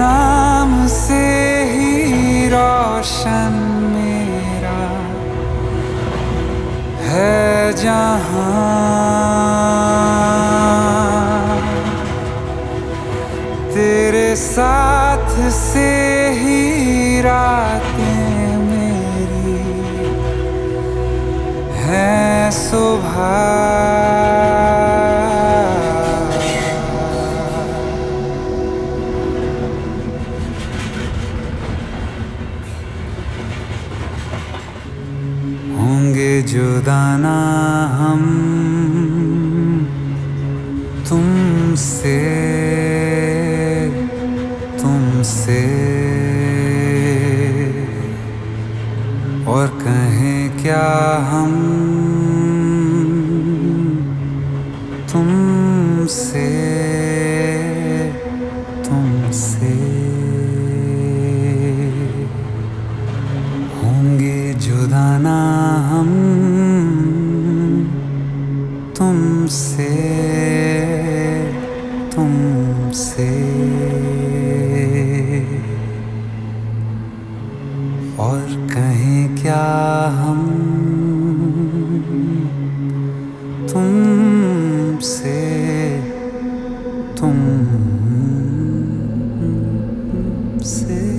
नाम से ही रोशन मेरा है जहां। तेरे साथ से ही रातें मेरी हैं सुबह। होंगे जुदा ना हम तुमसे, तुमसे, और कहें क्या हम तुमसे, तुमसे। होंगे जुदा ना हम तुमसे, तुमसे, और कहें क्या हम तुमसे, तुमसे।